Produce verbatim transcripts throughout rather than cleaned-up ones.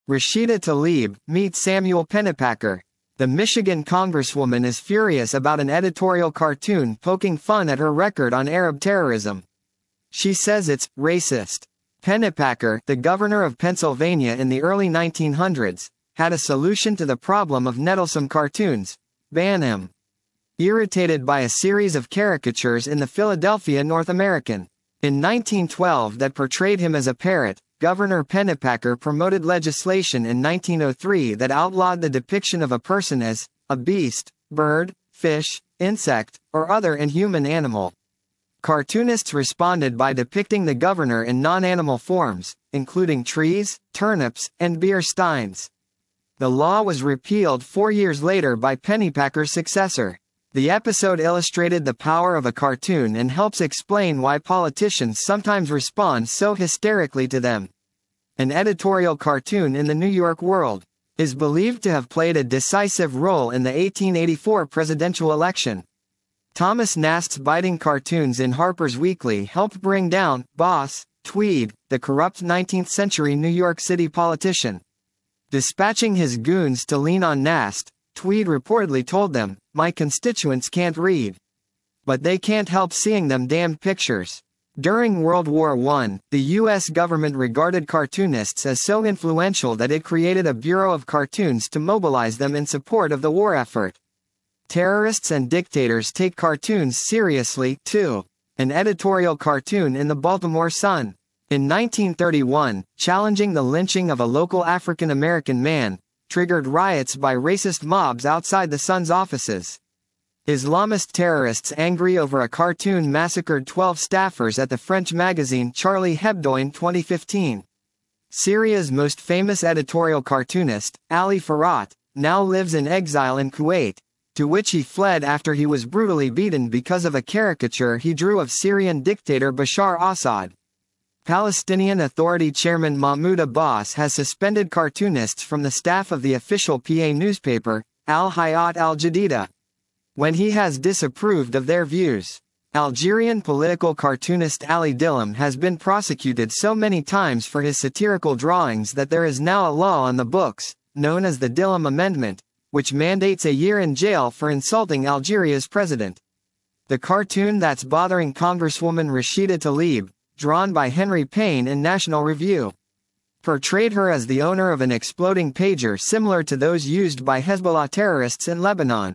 Rashida Tlaib meets Samuel Pennypacker. The Michigan congresswoman is furious about an editorial cartoon poking fun at her record on Arab terrorism. She says it's racist. Pennypacker, the governor of Pennsylvania in the early nineteen hundreds, had a solution to the problem of nettlesome cartoons: ban him. Irritated by a series of caricatures in the Philadelphia North American in nineteen twelve that portrayed him as a parrot, Governor Pennypacker promoted legislation in nineteen oh three that outlawed the depiction of a person as a beast, bird, fish, insect, or other inhuman animal. Cartoonists responded by depicting the governor in non-animal forms, including trees, turnips, and beer steins. The law was repealed four years later by Pennypacker's successor. The episode illustrated the power of a cartoon and helps explain why politicians sometimes respond so hysterically to them. An editorial cartoon in the New York World is believed to have played a decisive role in the eighteen eighty-four presidential election. Thomas Nast's biting cartoons in Harper's Weekly helped bring down Boss Tweed, the corrupt nineteenth century New York City politician. Dispatching his goons to lean on Nast, Tweed reportedly told them, "My constituents can't read. But they can't help seeing them damned pictures." During World War One, the U S government regarded cartoonists as so influential that it created a Bureau of Cartoons to mobilize them in support of the war effort. Terrorists and dictators take cartoons seriously, too. An editorial cartoon in the Baltimore Sun in nineteen thirty-one, challenging the lynching of a local African American man, triggered riots by racist mobs outside the Sun's offices. Islamist terrorists angry over a cartoon massacred twelve staffers at the French magazine Charlie Hebdo in twenty fifteen. Syria's most famous editorial cartoonist, Ali Farhat, now lives in exile in Kuwait, to which he fled after he was brutally beaten because of a caricature he drew of Syrian dictator Bashar Assad. Palestinian Authority Chairman Mahmoud Abbas has suspended cartoonists from the staff of the official P A newspaper, Al Hayat Al Jadida, when he has disapproved of their views. Algerian political cartoonist Ali Dillam has been prosecuted so many times for his satirical drawings that there is now a law on the books, known as the Dillam Amendment, which mandates a year in jail for insulting Algeria's president. The cartoon that's bothering Congresswoman Rashida Tlaib, drawn by Henry Payne in National Review, portrayed her as the owner of an exploding pager similar to those used by Hezbollah terrorists in Lebanon.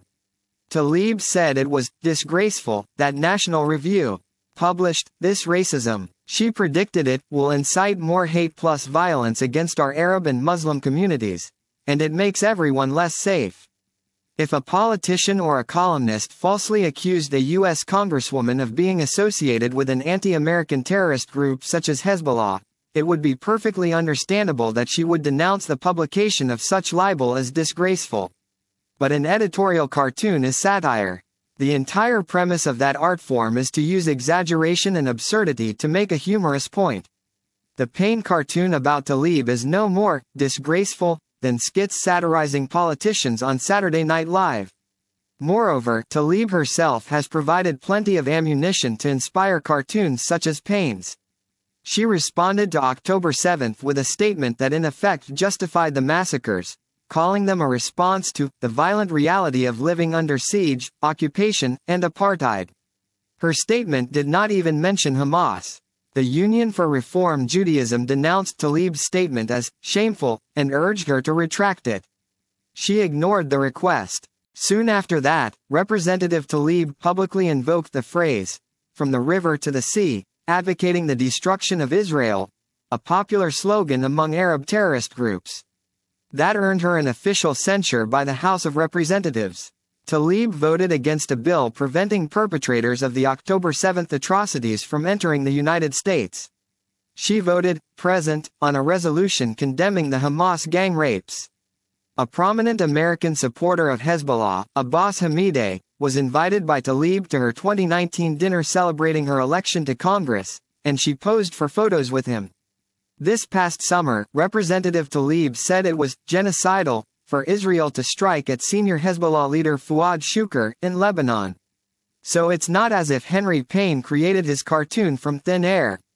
Tlaib said it was disgraceful that National Review published this racism. She predicted it will incite more hate plus violence against our Arab and Muslim communities, and it makes everyone less safe. If a politician or a columnist falsely accused a U S congresswoman of being associated with an anti-American terrorist group such as Hezbollah, it would be perfectly understandable that she would denounce the publication of such libel as disgraceful. But an editorial cartoon is satire. The entire premise of that art form is to use exaggeration and absurdity to make a humorous point. The Payne cartoon about Tlaib is no more disgraceful than skits satirizing politicians on Saturday Night Live. Moreover, Tlaib herself has provided plenty of ammunition to inspire cartoons such as Payne's. She responded to October seventh with a statement that in effect justified the massacres, calling them a response to the violent reality of living under siege, occupation, and apartheid. Her statement did not even mention Hamas. The Union for Reform Judaism denounced Tlaib's statement as shameful and urged her to retract it. She ignored the request. Soon after that, Representative Tlaib publicly invoked the phrase, "from the river to the sea," advocating the destruction of Israel, a popular slogan among Arab terrorist groups. That earned her an official censure by the House of Representatives. Tlaib voted against a bill preventing perpetrators of the October seventh atrocities from entering the United States. She voted present on a resolution condemning the Hamas gang rapes. A prominent American supporter of Hezbollah, Abbas Hamideh, was invited by Tlaib to her twenty nineteen dinner celebrating her election to Congress, and she posed for photos with him. This past summer, Representative Tlaib said it was genocidal for Israel to strike at senior Hezbollah leader Fuad Shukr in Lebanon. So it's not as if Henry Payne created his cartoon from thin air.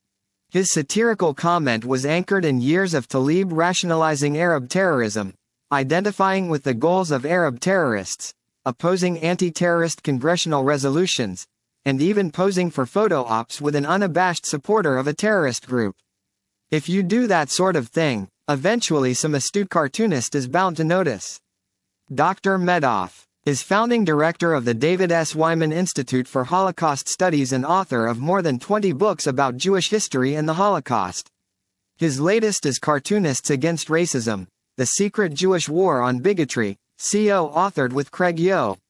His satirical comment was anchored in years of Tlaib rationalizing Arab terrorism, identifying with the goals of Arab terrorists, opposing anti-terrorist congressional resolutions, and even posing for photo ops with an unabashed supporter of a terrorist group. If you do that sort of thing, eventually some astute cartoonist is bound to notice. Doctor Medoff is founding director of the David S. Wyman Institute for Holocaust Studies and author of more than twenty books about Jewish history and the Holocaust. His latest is Cartoonists Against Racism: The Secret Jewish War on Bigotry, co-authored with Craig Yo.